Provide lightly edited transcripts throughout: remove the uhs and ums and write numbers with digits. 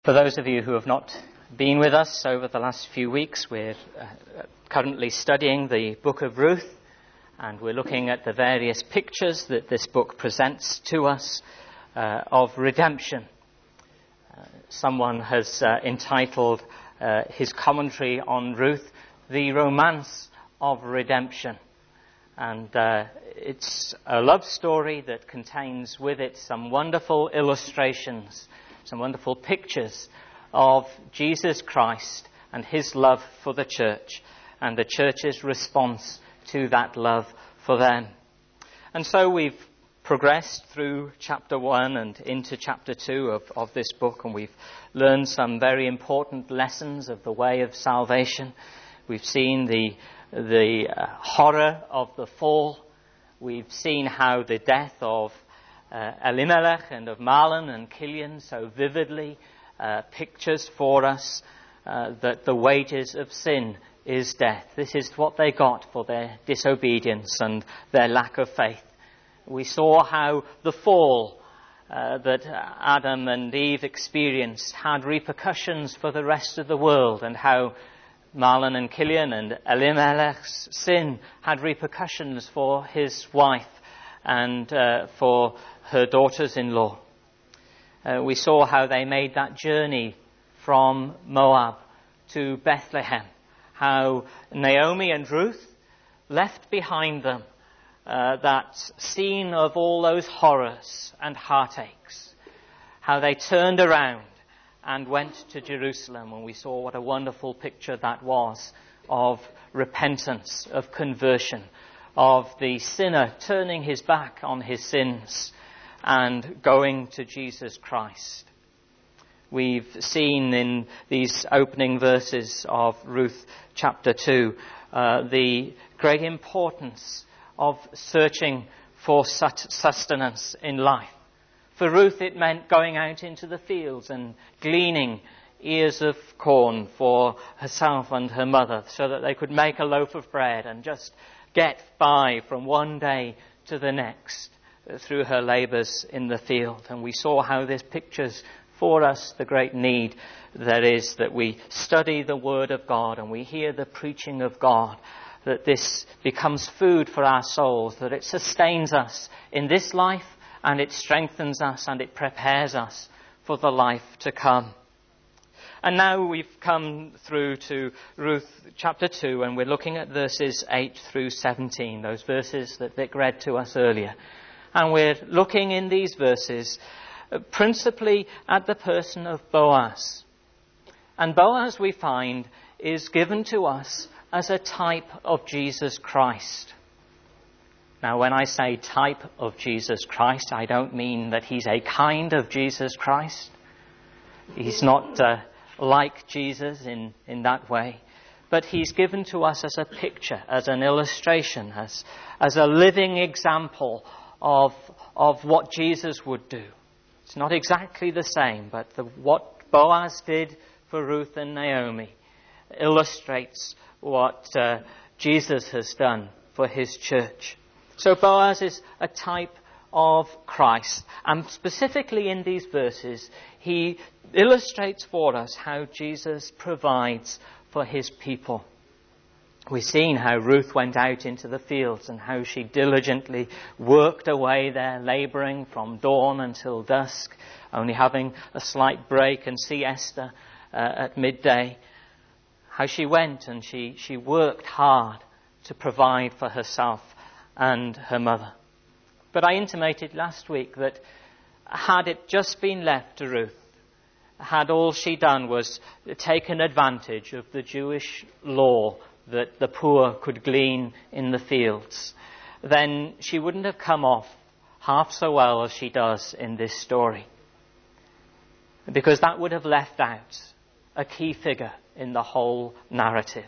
For those of you who have not been with us over the last few weeks, we're currently studying the book of Ruth, and we're looking at the various pictures that this book presents to us of redemption. Someone has entitled his commentary on Ruth, "The Romance of Redemption." And it's a love story that contains with it some wonderful illustrations, some wonderful pictures of Jesus Christ and his love for the church and the church's response to that love for them. And so we've progressed through chapter 1 and into chapter 2 of this book, and we've learned some very important lessons of the way of salvation. We've seen the horror of the fall. We've seen how the death of Elimelech and of Mahlon and Chilion so vividly pictures for us that the wages of sin is death. This is what they got for their disobedience and their lack of faith. We saw how the fall that Adam and Eve experienced had repercussions for the rest of the world, and how Mahlon and Chilion and Elimelech's sin had repercussions for his wife and for her daughters-in-law. We saw how they made that journey from Moab to Bethlehem, how Naomi and Ruth left behind them that scene of all those horrors and heartaches, how they turned around and went to Jerusalem, and we saw what a wonderful picture that was of repentance, of conversion, of the sinner turning his back on his sins and going to Jesus Christ. We've seen in these opening verses of Ruth chapter 2 the great importance of searching for sustenance in life. For Ruth, it meant going out into the fields and gleaning ears of corn for herself and her mother so that they could make a loaf of bread and just get by from one day to the next through her labours in the field. And we saw how this pictures for us the great need there is that we study the Word of God and we hear the preaching of God, that this becomes food for our souls, that it sustains us in this life, and it strengthens us and it prepares us for the life to come. And now we've come through to Ruth chapter 2, and we're looking at verses 8 through 17, those verses that Vic read to us earlier. And we're looking in these verses principally at the person of Boaz. And Boaz, we find, is given to us as a type of Jesus Christ. Now, when I say type of Jesus Christ, I don't mean that he's a kind of Jesus Christ. He's not like Jesus in that way. But he's given to us as a picture, as an illustration, as a living example of what Jesus would do. It's not exactly the same, but what Boaz did for Ruth and Naomi illustrates what Jesus has done for his church. So Boaz is a type of Christ. And specifically in these verses, he illustrates for us how Jesus provides for his people. We've seen how Ruth went out into the fields and how she diligently worked away there, labouring from dawn until dusk, only having a slight break and siesta at midday. How she went and she worked hard to provide for herself and her mother. But I intimated last week that had it just been left to Ruth, had all she done was taken advantage of the Jewish law that the poor could glean in the fields, then she wouldn't have come off half so well as she does in this story. Because that would have left out a key figure in the whole narrative.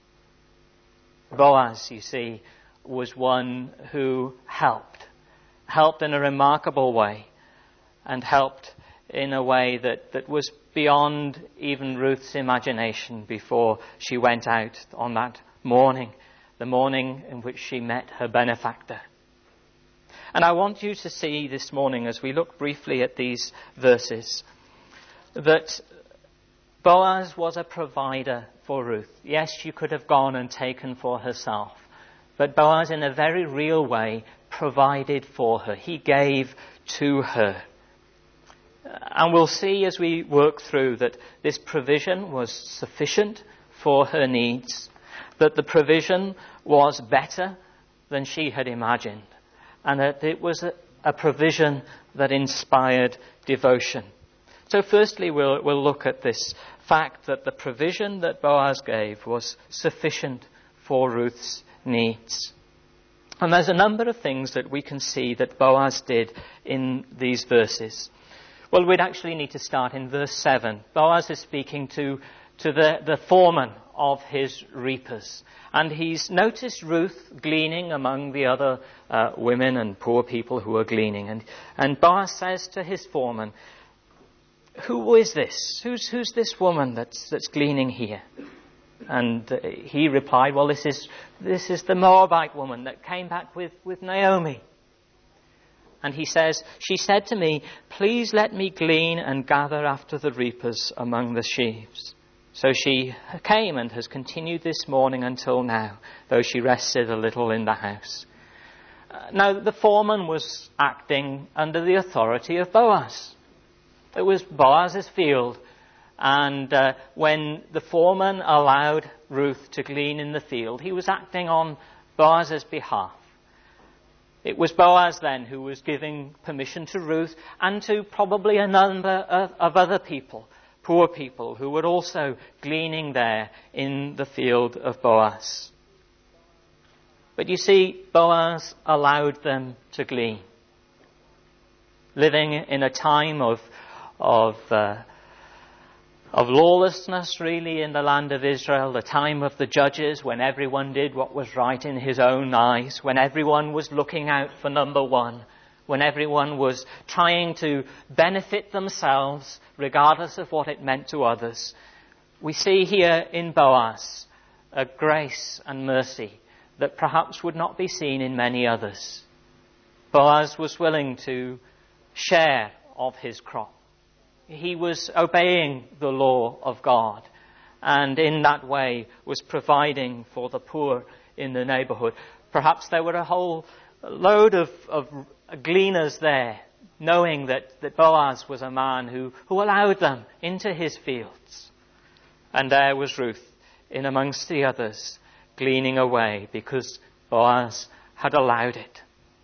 Boaz, you see, was one who helped in a remarkable way, and helped in a way that was beyond even Ruth's imagination before she went out on that morning, the morning in which she met her benefactor. And I want you to see this morning, as we look briefly at these verses, that Boaz was a provider for Ruth. Yes, she could have gone and taken for herself, but Boaz, in a very real way, provided for her. He gave to her. And we'll see as we work through that this provision was sufficient for her needs, that the provision was better than she had imagined, and that it was a provision that inspired devotion. So firstly, we'll look at this fact that the provision that Boaz gave was sufficient for Ruth's needs. And there's a number of things that we can see that Boaz did in these verses. Well, we'd actually need to start in verse 7. Boaz is speaking to the foreman of his reapers. And he's noticed Ruth gleaning among the other women and poor people who are gleaning. And Boaz says to his foreman, "Who is this? Who's this woman that's gleaning here?" And he replied, "Well, this is the Moabite woman that came back with Naomi." And he says, "She said to me, 'Please let me glean and gather after the reapers among the sheaves.' So she came and has continued this morning until now, though she rested a little in the house." Now, the foreman was acting under the authority of Boaz. It was Boaz's field. And when the foreman allowed Ruth to glean in the field, he was acting on Boaz's behalf. It was Boaz then who was giving permission to Ruth and to probably a number of other people, poor people, who were also gleaning there in the field of Boaz. But you see, Boaz allowed them to glean. Living in a time of lawlessness, really, in the land of Israel, the time of the judges, when everyone did what was right in his own eyes, when everyone was looking out for number one, when everyone was trying to benefit themselves, regardless of what it meant to others. We see here in Boaz a grace and mercy that perhaps would not be seen in many others. Boaz was willing to share of his crop. He was obeying the law of God, and in that way was providing for the poor in the neighborhood. Perhaps there were a whole load of gleaners there, knowing that Boaz was a man who allowed them into his fields. And there was Ruth in amongst the others, gleaning away because Boaz had allowed it.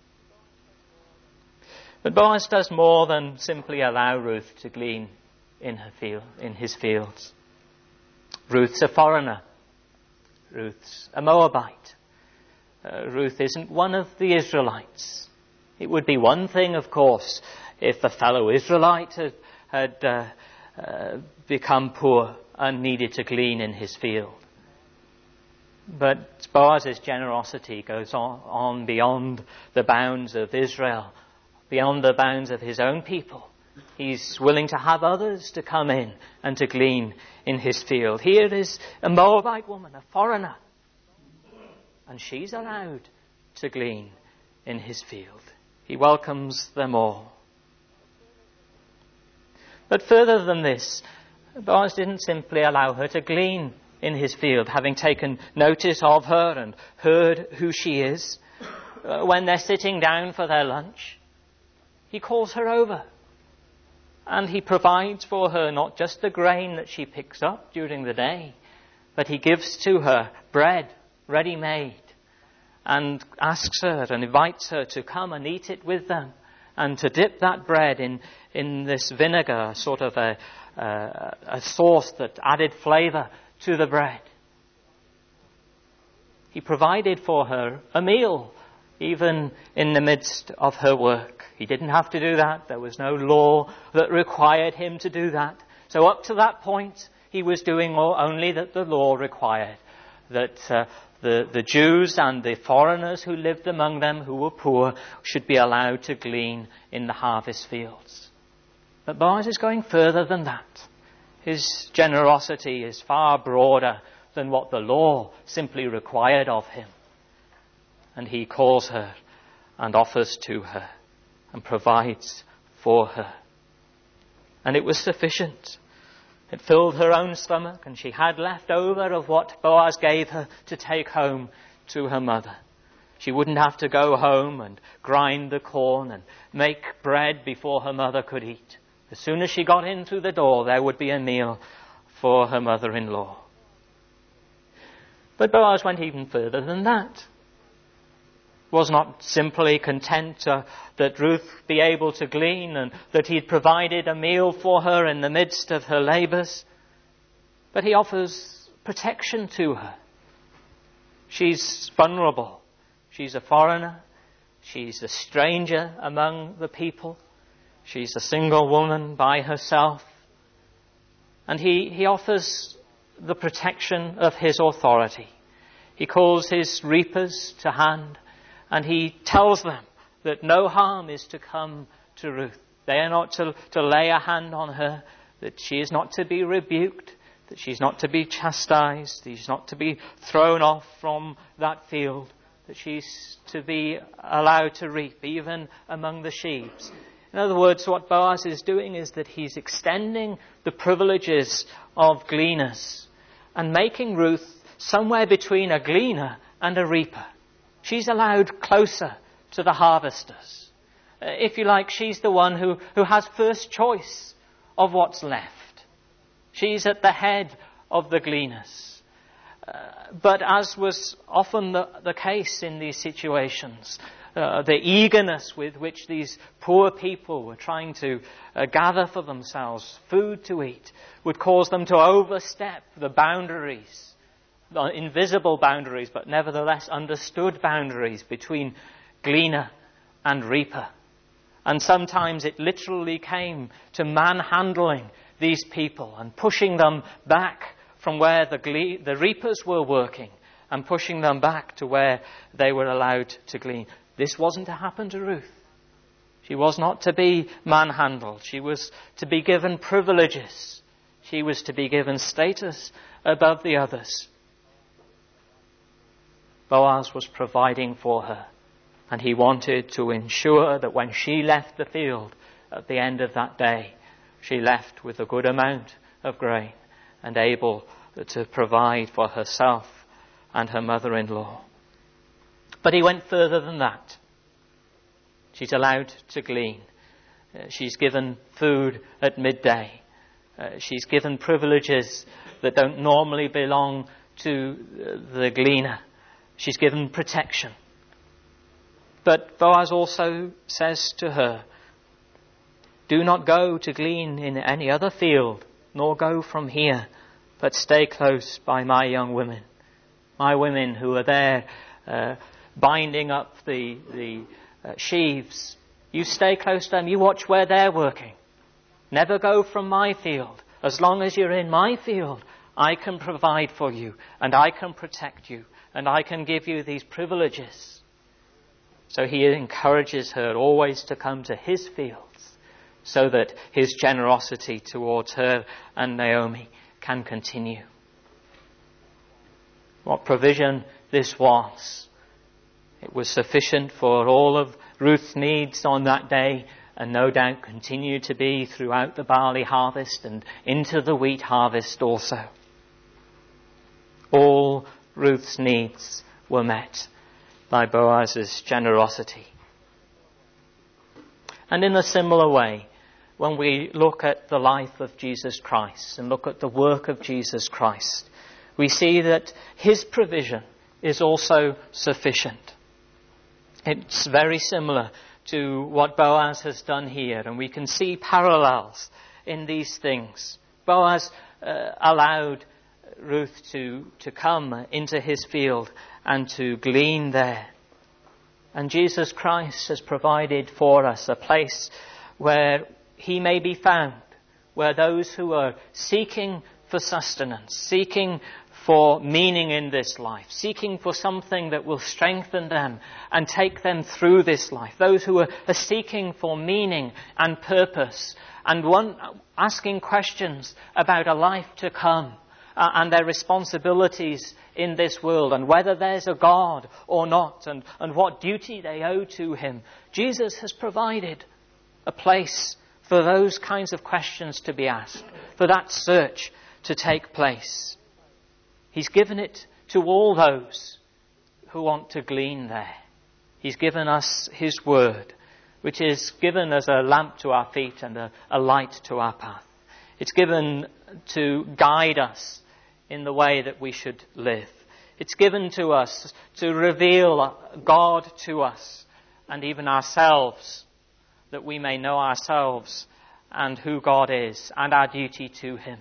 But Boaz does more than simply allow Ruth to glean in his fields. Ruth's a foreigner. Ruth's a Moabite. Ruth isn't one of the Israelites. It would be one thing, of course, if a fellow Israelite had become poor and needed to glean in his field. But Boaz's generosity goes on beyond the bounds of Israel, beyond the bounds of his own people. He's willing to have others to come in and to glean in his field. Here is a Moabite woman, a foreigner, and she's allowed to glean in his field. He welcomes them all. But further than this, Boaz didn't simply allow her to glean in his field, having taken notice of her and heard who she is. When they're sitting down for their lunch, he calls her over, and he provides for her not just the grain that she picks up during the day, but he gives to her bread ready-made and asks her and invites her to come and eat it with them and to dip that bread in this vinegar, sort of a sauce that added flavour to the bread. He provided for her a meal, even in the midst of her work. He didn't have to do that. There was no law that required him to do that. So up to that point, he was doing only that the law required. That the Jews and the foreigners who lived among them, who were poor, should be allowed to glean in the harvest fields. But Boaz is going further than that. His generosity is far broader than what the law simply required of him. And he calls her and offers to her and provides for her. And it was sufficient. It filled her own stomach, and she had left over of what Boaz gave her to take home to her mother. She wouldn't have to go home and grind the corn and make bread before her mother could eat. As soon as she got in through the door, there would be a meal for her mother-in-law. But Boaz went even further than that. Was not simply content that Ruth be able to glean and that he'd provided a meal for her in the midst of her labours, but he offers protection to her. She's vulnerable. She's a foreigner. She's a stranger among the people. She's a single woman by herself. And he offers the protection of his authority. He calls his reapers to hand, and he tells them that no harm is to come to Ruth. They are not to lay a hand on her, that she is not to be rebuked, that she's not to be chastised, she's not to be thrown off from that field, that she's to be allowed to reap even among the sheaves. In other words, what Boaz is doing is that he's extending the privileges of gleaners and making Ruth somewhere between a gleaner and a reaper. She's allowed closer to the harvesters. If you like, she's the one who has first choice of what's left. She's at the head of the gleaners. But as was often the case in these situations, the eagerness with which these poor people were trying to gather for themselves food to eat would cause them to overstep the boundaries, the invisible boundaries, but nevertheless understood boundaries between gleaner and reaper. And sometimes it literally came to manhandling these people and pushing them back from where the reapers were working and pushing them back to where they were allowed to glean. This wasn't to happen to Ruth. She was not to be manhandled. She was to be given privileges. She was to be given status above the others. Boaz was providing for her, and he wanted to ensure that when she left the field at the end of that day, she left with a good amount of grain and able to provide for herself and her mother-in-law. But he went further than that. She's allowed to glean. She's given food at midday. She's given privileges that don't normally belong to the gleaner. She's given protection. But Boaz also says to her, "Do not go to glean in any other field, nor go from here, but stay close by my young women." My women who are there binding up the sheaves. You stay close to them. You watch where they're working. Never go from my field. As long as you're in my field, I can provide for you, and I can protect you, and I can give you these privileges. So he encourages her always to come to his fields, so that his generosity towards her and Naomi can continue. What provision this was. It was sufficient for all of Ruth's needs on that day, and no doubt continued to be throughout the barley harvest and into the wheat harvest also. All Ruth's needs were met by Boaz's generosity. And in a similar way, when we look at the life of Jesus Christ and look at the work of Jesus Christ, we see that his provision is also sufficient. It's very similar to what Boaz has done here, and we can see parallels in these things. Boaz allowed Ruth to come into his field and to glean there. And Jesus Christ has provided for us a place where he may be found, where those who are seeking for sustenance, seeking for meaning in this life, seeking for something that will strengthen them and take them through this life, those who are seeking for meaning and purpose and asking questions about a life to come and their responsibilities in this world and whether there's a God or not and what duty they owe to him. Jesus has provided a place for those kinds of questions to be asked, for that search to take place. He's given it to all those who want to glean there. He's given us his word, which is given as a lamp to our feet and a light to our path. It's given to guide us in the way that we should live. It's given to us to reveal God to us and even ourselves, that we may know ourselves and who God is and our duty to him.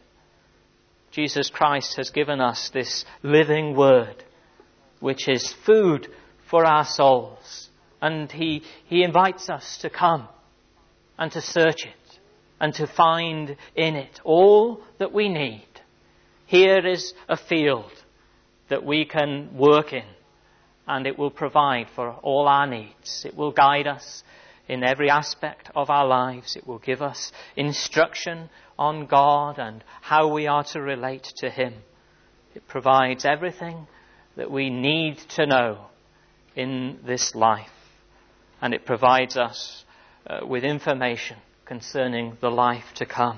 Jesus Christ has given us this living word, which is food for our souls. And he invites us to come and to search it and to find in it all that we need. Here is a field that we can work in, and it will provide for all our needs. It will guide us in every aspect of our lives. It will give us instruction on God and how we are to relate to him. It provides everything that we need to know in this life. And it provides us with information concerning the life to come.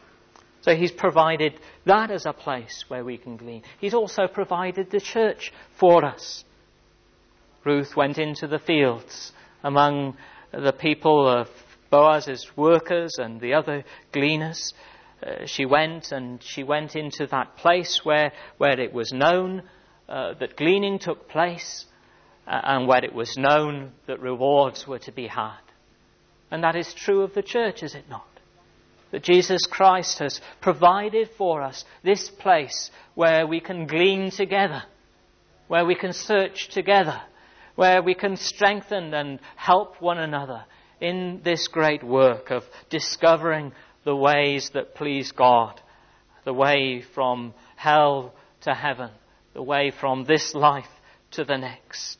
So he's provided that as a place where we can glean. He's also provided the church for us. Ruth went into the fields among the people of Boaz's workers and the other gleaners. She went into that place where it was known that gleaning took place, and where it was known that rewards were to be had. And that is true of the church, is it not? That Jesus Christ has provided for us this place where we can glean together, where we can search together, where we can strengthen and help one another in this great work of discovering the ways that please God, the way from hell to heaven, the way from this life to the next.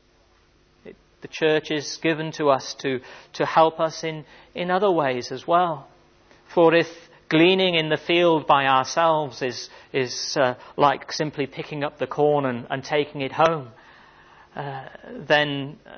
The church is given to us to help us in other ways as well. For if gleaning in the field by ourselves is like simply picking up the corn and taking it home, then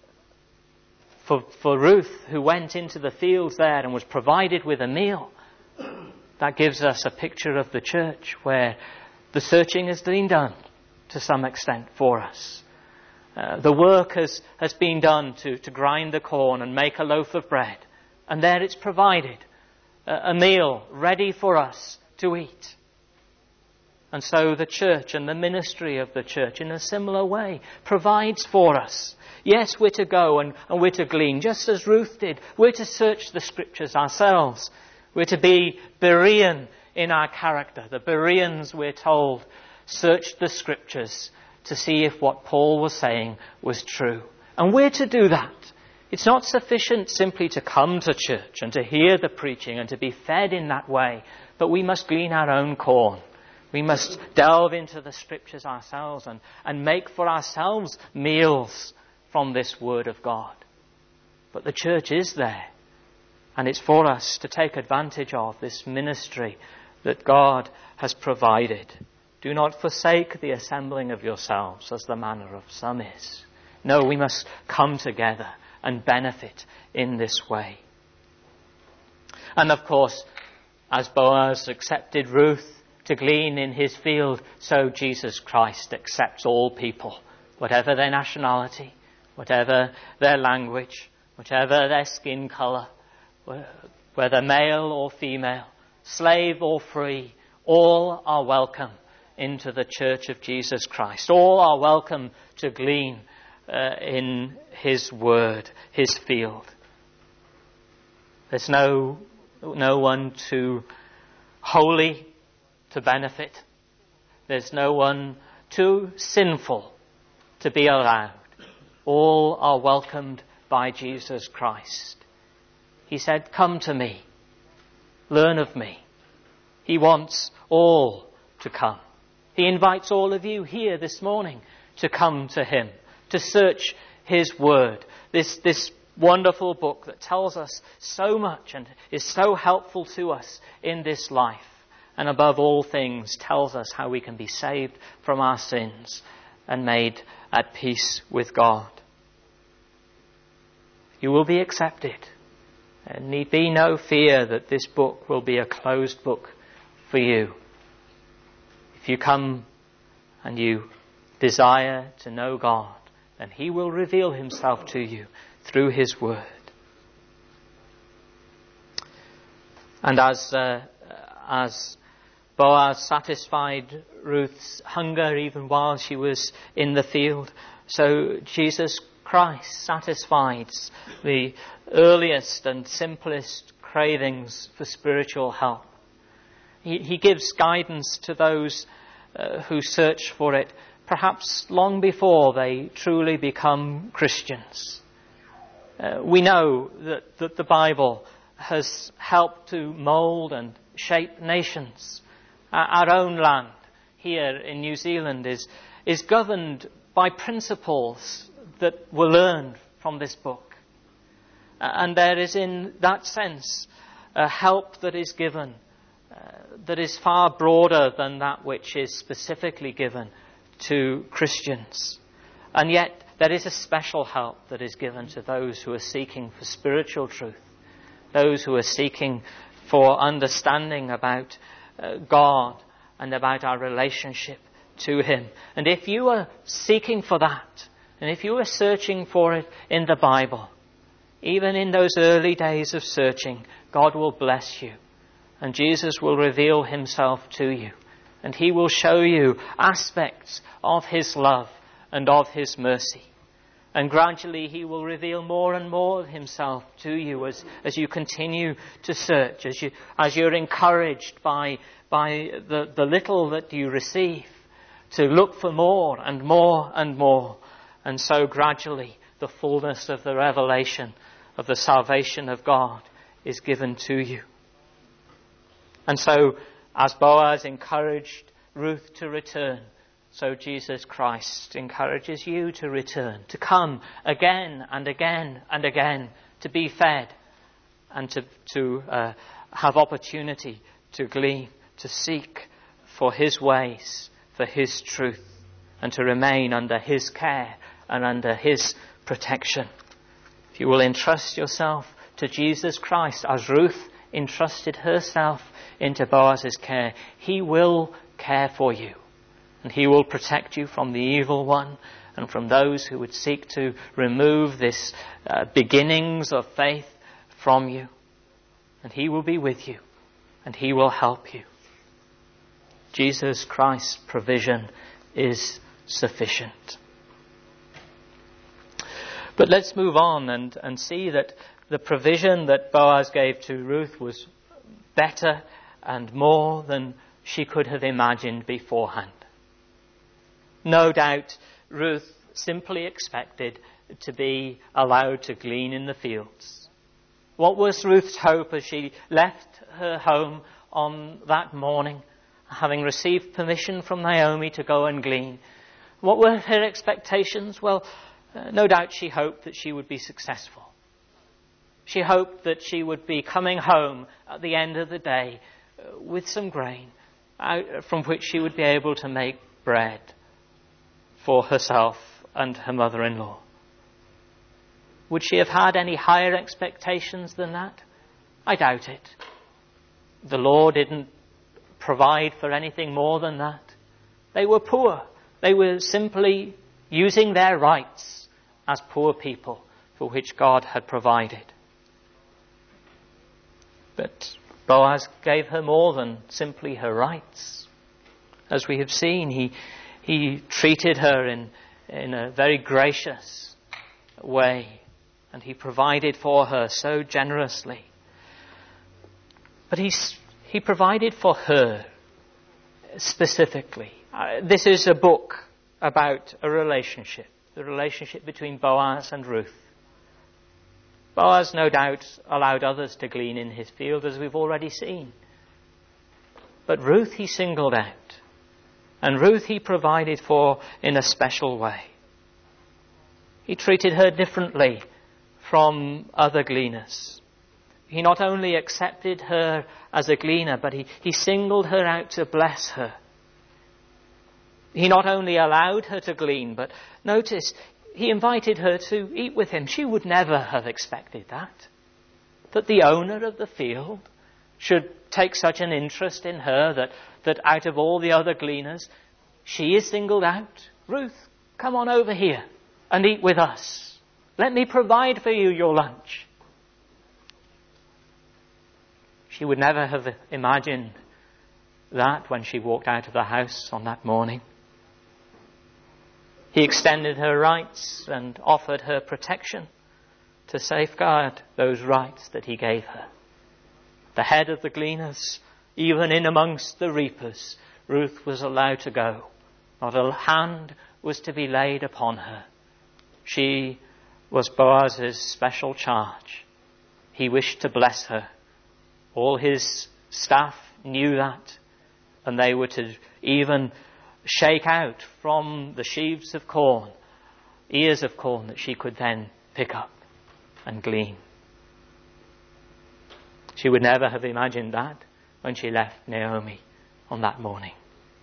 for Ruth, who went into the fields there and was provided with a meal, that gives us a picture of the church where the searching has been done to some extent for us. The work has been done to grind the corn and make a loaf of bread. And there it's provided, a meal ready for us to eat. And so the church and the ministry of the church in a similar way provides for us. Yes, we're to go and we're to glean, just as Ruth did. We're to search the scriptures ourselves. We're to be Berean in our character. The Bereans, we're told, searched the scriptures to see if what Paul was saying was true. And we're to do that. It's not sufficient simply to come to church and to hear the preaching and to be fed in that way, but we must glean our own corn. We must delve into the scriptures ourselves and make for ourselves meals from this word of God. But the church is there, and it's for us to take advantage of this ministry that God has provided. Do not forsake the assembling of yourselves, as the manner of some is. No, we must come together and benefit in this way. And of course, as Boaz accepted Ruth to glean in his field, so Jesus Christ accepts all people, whatever their nationality, whatever their language, whatever their skin colour, whether male or female, slave or free, all are welcome into the church of Jesus Christ. All are welcome to glean in his word, his field. There's no one too holy to benefit. There's no one too sinful to be allowed. All are welcomed by Jesus Christ. He said, "Come to me, learn of me." He wants all to come. He invites all of you here this morning to come to him, to search his word, this wonderful book that tells us so much and is so helpful to us in this life, and above all things tells us how we can be saved from our sins and made at peace with God. You will be accepted. There need be no fear that this book will be a closed book for you. If you come and you desire to know God, then He will reveal Himself to you through His Word. And as Boaz satisfied Ruth's hunger even while she was in the field, so Jesus Christ satisfies the earliest and simplest cravings for spiritual help. He gives guidance to those who search for it, perhaps long before they truly become Christians. We know that the Bible has helped to mould and shape nations. Our own land here in New Zealand is governed by principles that were learned from this book. And there is in that sense a help that is given that is far broader than that which is specifically given to Christians. And yet there is a special help that is given to those who are seeking for spiritual truth, those who are seeking for understanding about God and about our relationship to Him. And if you are seeking for that, and if you are searching for it in the Bible, even in those early days of searching, God will bless you. And Jesus will reveal Himself to you. And He will show you aspects of His love and of His mercy. And gradually He will reveal more and more of Himself to you as you continue to search, as you're encouraged by the little that you receive to look for more and more and more. And so gradually the fullness of the revelation of the salvation of God is given to you. And so, as Boaz encouraged Ruth to return, so Jesus Christ encourages you to return, to come again and again and again, to be fed and to have opportunity to glean, to seek for His ways, for His truth, and to remain under His care and under His protection. If you will entrust yourself to Jesus Christ as Ruth entrusted herself into Boaz's care, He will care for you. And He will protect you from the evil one and from those who would seek to remove this beginnings of faith from you. And He will be with you and He will help you. Jesus Christ's provision is sufficient. But let's move on and see that the provision that Boaz gave to Ruth was better and more than she could have imagined beforehand. No doubt Ruth simply expected to be allowed to glean in the fields. What was Ruth's hope as she left her home on that morning, having received permission from Naomi to go and glean? What were her expectations? Well, no doubt she hoped that she would be successful. She hoped that she would be coming home at the end of the day with some grain from which she would be able to make bread for herself and her mother-in-law. Would she have had any higher expectations than that? I doubt it. The Lord didn't provide for anything more than that. They were poor. They were simply using their rights as poor people for which God had provided. But Boaz gave her more than simply her rights. As we have seen, he treated her in a very gracious way, and he provided for her so generously. But he provided for her specifically. This is a book about a relationship, the relationship between Boaz and Ruth. Boaz no doubt allowed others to glean in his field, as we've already seen. But Ruth he singled out. And Ruth he provided for in a special way. He treated her differently from other gleaners. He not only accepted her as a gleaner, but he singled her out to bless her. He not only allowed her to glean, but notice, he invited her to eat with him. She would never have expected that. that the owner of the field should take such an interest in her that out of all the other gleaners, she is singled out. Ruth, come on over here and eat with us. Let me provide for you your lunch. She would never have imagined that when she walked out of the house on that morning. He extended her rights and offered her protection to safeguard those rights that he gave her. The head of the gleaners, even in amongst the reapers, Ruth was allowed to go. Not a hand was to be laid upon her. She was Boaz's special charge. He wished to bless her. All his staff knew that, and they were to even shake out from the sheaves of corn, ears of corn that she could then pick up and glean. She would never have imagined that when she left Naomi on that morning.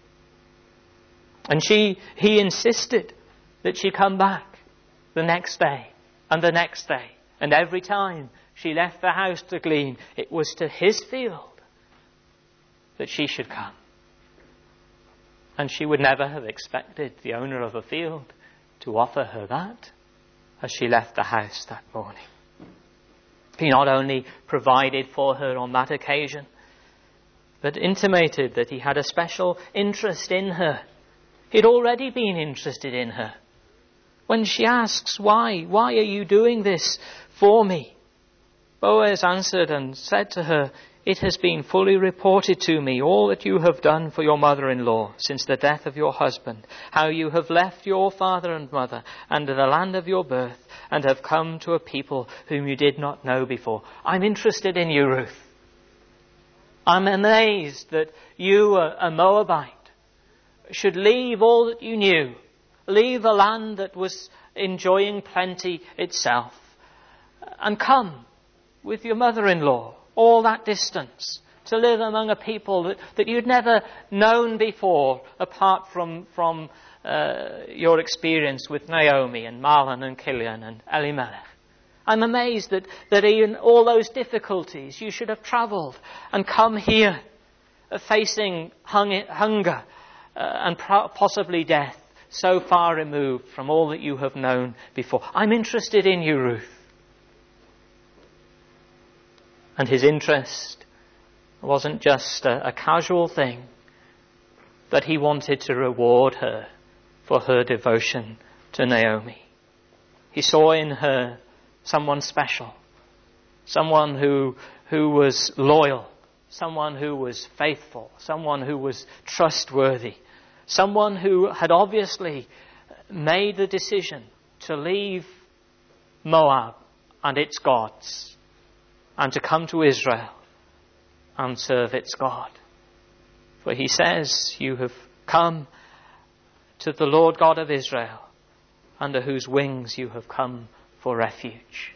And he insisted that she come back the next day and the next day. And every time she left the house to glean, it was to his field that she should come. And she would never have expected the owner of a field to offer her that as she left the house that morning. He not only provided for her on that occasion, but intimated that he had a special interest in her. He'd already been interested in her. When she asks, why are you doing this for me? Boaz answered and said to her, it has been fully reported to me all that you have done for your mother-in-law since the death of your husband, how you have left your father and mother and the land of your birth and have come to a people whom you did not know before. I'm interested in you, Ruth. I'm amazed that you, a Moabite, should leave all that you knew, leave a land that was enjoying plenty itself, and come with your mother-in-law all that distance to live among a people that you'd never known before, apart from your experience with Naomi and Mahlon and Chilion and Elimelech. I'm amazed that in all those difficulties you should have travelled and come here facing hunger and possibly death, so far removed from all that you have known before. I'm interested in you, Ruth. And his interest wasn't just a casual thing, but he wanted to reward her for her devotion to Naomi. He saw in her someone special, someone who was loyal, someone who was faithful, someone who was trustworthy, someone who had obviously made the decision to leave Moab and its gods and to come to Israel and serve its God. For he says, you have come to the Lord God of Israel, under whose wings you have come for refuge.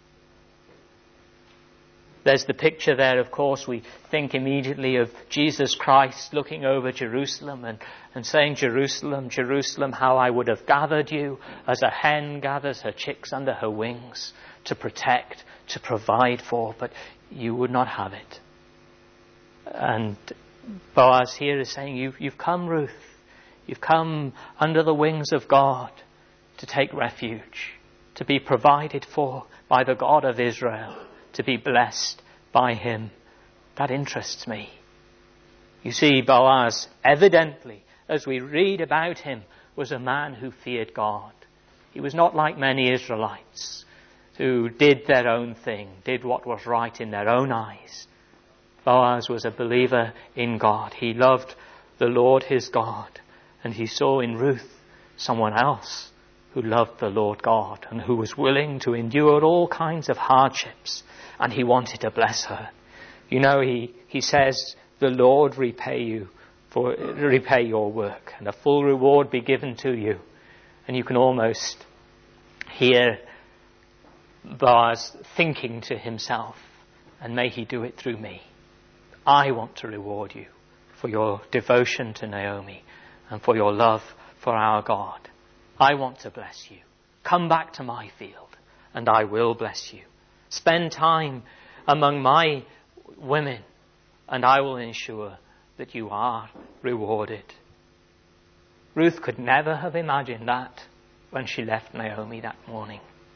There's the picture there, of course. We think immediately of Jesus Christ looking over Jerusalem and saying, Jerusalem, Jerusalem, how I would have gathered you as a hen gathers her chicks under her wings to protect, to provide for, but you would not have it. And Boaz here is saying, you've come, Ruth. You've come under the wings of God to take refuge, to be provided for by the God of Israel, to be blessed by him. That interests me. You see, Boaz, evidently, as we read about him, was a man who feared God. He was not like many Israelites who did their own thing, did what was right in their own eyes. Boaz was a believer in God. He loved the Lord his God, and he saw in Ruth someone else who loved the Lord God and who was willing to endure all kinds of hardships, and he wanted to bless her. You know, he says, the Lord repay your work, and a full reward be given to you. And you can almost hear Boaz thinking to himself, and may he do it through me. I want to reward you for your devotion to Naomi and for your love for our God. I want to bless you. Come back to my field and I will bless you. Spend time among my women, and I will ensure that you are rewarded. Ruth could never have imagined that when she left Naomi that morning.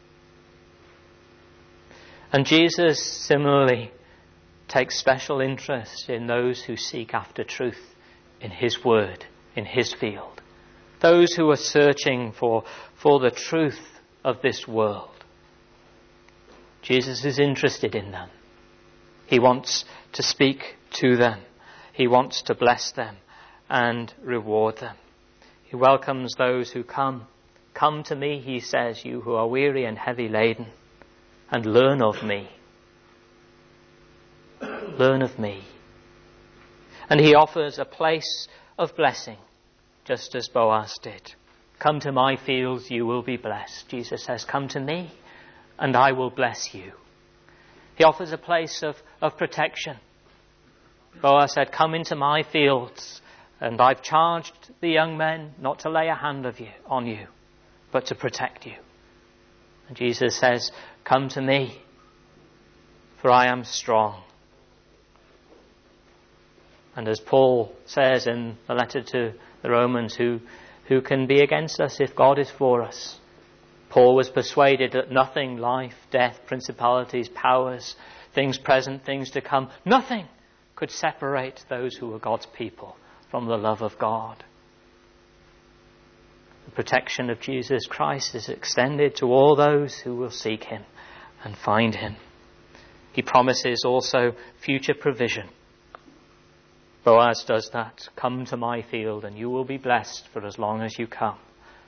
And Jesus similarly takes special interest in those who seek after truth in his word, in his field. Those who are searching for the truth of this world. Jesus is interested in them. He wants to speak to them. He wants to bless them and reward them. He welcomes those who come. Come to me, he says, you who are weary and heavy laden, and learn of me. Learn of me. And he offers a place of blessing, just as Boaz did. Come to my fields, you will be blessed. Jesus says, come to me, and I will bless you. He offers a place of protection. Boaz said, come into my fields, and I've charged the young men not to lay a hand on you, but to protect you. And Jesus says, come to me, for I am strong. And as Paul says in the letter to the Romans, who can be against us if God is for us? Paul was persuaded that nothing, life, death, principalities, powers, things present, things to come, nothing could separate those who were God's people from the love of God. The protection of Jesus Christ is extended to all those who will seek him and find him. He promises also future provision. Boaz does that. Come to my field and you will be blessed for as long as you come.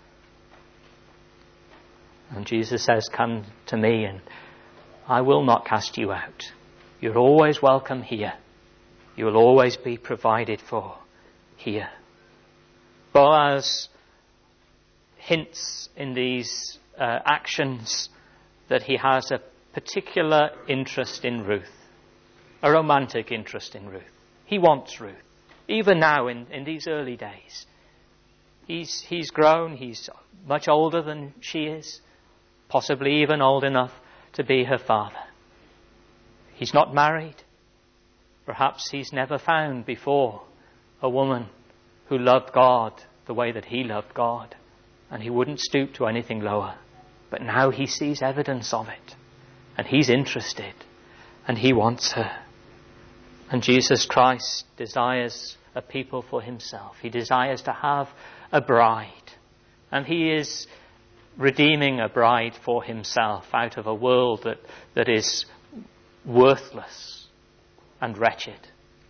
And Jesus says, come to me and I will not cast you out. You're always welcome here. You will always be provided for here. Boaz hints in these actions that he has a particular interest in Ruth, a romantic interest in Ruth. He wants Ruth, even now in these early days. He's grown, he's much older than she is, possibly even old enough to be her father. He's not married. Perhaps he's never found before a woman who loved God the way that he loved God, and he wouldn't stoop to anything lower. But now he sees evidence of it, and he's interested, and he wants her. And Jesus Christ desires a people for himself. He desires to have a bride, and he is redeeming a bride for himself out of a world that is worthless and wretched.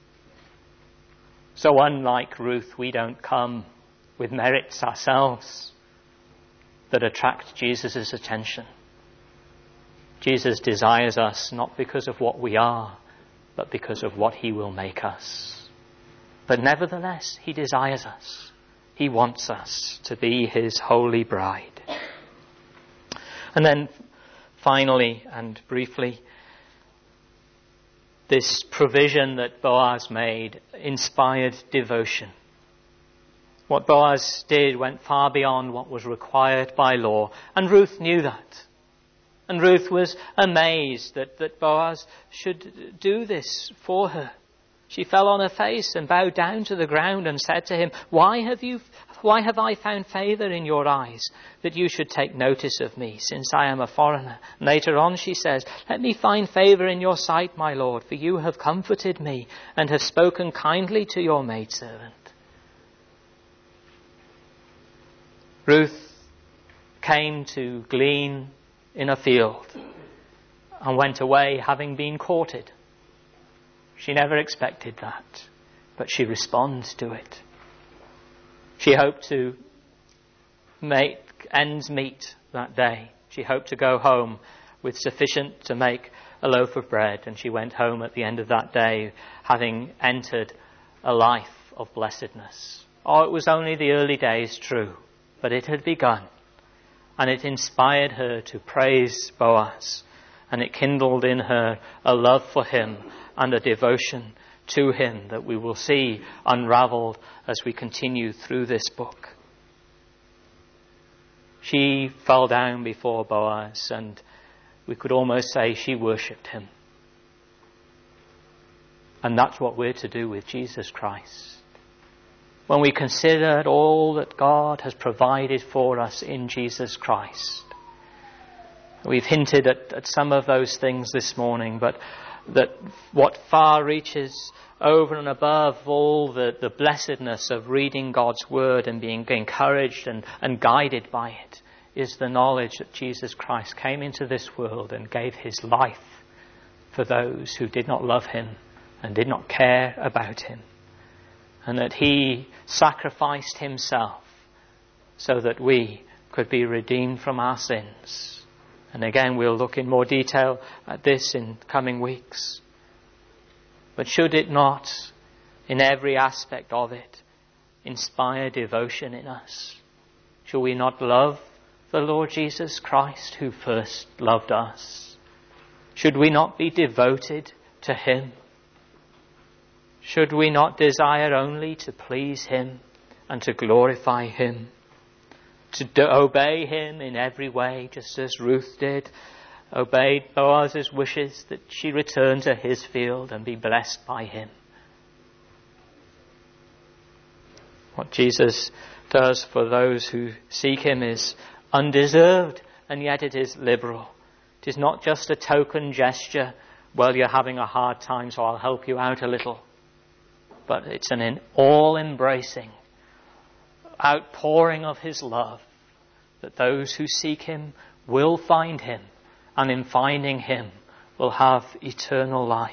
So unlike Ruth, we don't come with merits ourselves that attract Jesus' attention. Jesus desires us not because of what we are, but because of what he will make us. But nevertheless, he desires us. He wants us to be his holy bride. And then finally and briefly, this provision that Boaz made inspired devotion. What Boaz did went far beyond what was required by law, and Ruth knew that. And Ruth was amazed that Boaz should do this for her. She fell on her face and bowed down to the ground and said to him, Why have I found favour in your eyes, that you should take notice of me, since I am a foreigner? And later on she says, Let me find favour in your sight, my Lord, for you have comforted me and have spoken kindly to your maidservant. Ruth came to glean in a field and went away having been courted. She never expected that, but she responds to it. She hoped to make ends meet that day. She hoped to go home with sufficient to make a loaf of bread, and she went home at the end of that day having entered a life of blessedness. Oh, it was only the early days, true, but it had begun, and it inspired her to praise Boaz, and it kindled in her a love for him and a devotion to him that we will see unravelled as we continue through this book. She fell down before Boaz, and we could almost say she worshipped him. And that's what we're to do with Jesus Christ. When we consider all that God has provided for us in Jesus Christ. We've hinted at some of those things this morning, but that what far reaches over and above all the blessedness of reading God's Word and being encouraged and guided by it is the knowledge that Jesus Christ came into this world and gave his life for those who did not love him and did not care about him. And that he sacrificed himself so that we could be redeemed from our sins. And again, we'll look in more detail at this in coming weeks. But should it not, in every aspect of it, inspire devotion in us? Shall we not love the Lord Jesus Christ who first loved us? Should we not be devoted to him? Should we not desire only to please him and to glorify him? To obey him in every way, just as Ruth did, obeyed Boaz's wishes that she return to his field and be blessed by him. What Jesus does for those who seek him is undeserved, and yet it is liberal. It is not just a token gesture, well, you're having a hard time, so I'll help you out a little. But it's an all-embracing outpouring of his love, that those who seek him will find him, and in finding him will have eternal life.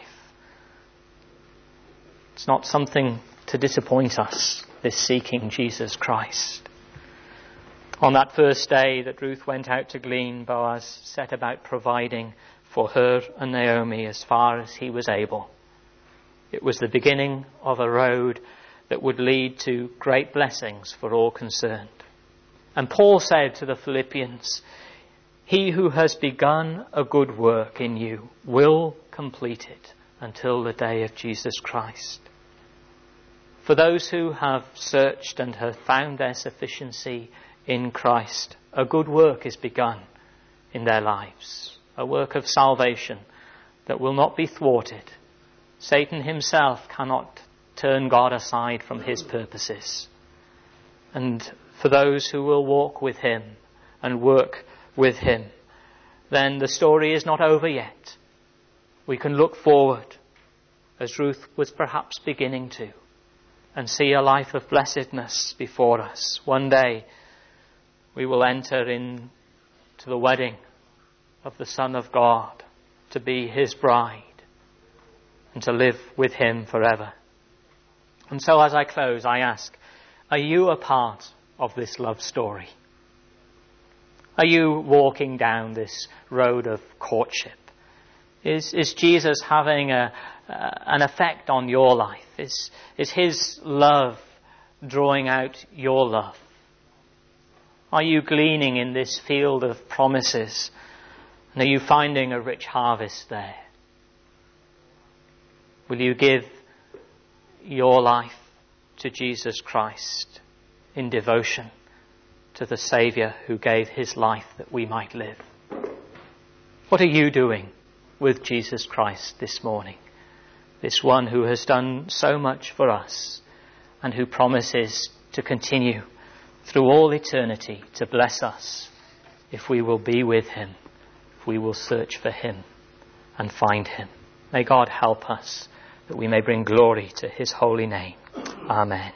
It's not something to disappoint us, this seeking Jesus Christ. On that first day that Ruth went out to glean, Boaz set about providing for her and Naomi as far as he was able. It was the beginning of a road that would lead to great blessings for all concerned. And Paul said to the Philippians, he who has begun a good work in you will complete it until the day of Jesus Christ. For those who have searched and have found their sufficiency in Christ, a good work is begun in their lives, a work of salvation that will not be thwarted. Satan himself cannot turn God aside from his purposes. And for those who will walk with him and work with him, then the story is not over yet. We can look forward, as Ruth was perhaps beginning to, and see a life of blessedness before us. One day we will enter into the wedding of the Son of God, to be his bride and to live with him forever. And so as I close, I ask, are you a part of this love story? Are you walking down this road of courtship? Is Jesus having an effect on your life? Is his love drawing out your love? Are you gleaning in this field of promises? And are you finding a rich harvest there? Will you give your life to Jesus Christ in devotion to the Saviour who gave his life that we might live? What are you doing with Jesus Christ this morning? This one who has done so much for us and who promises to continue through all eternity to bless us if we will be with him, if we will search for him and find him. May God help us that we may bring glory to his holy name. Amen.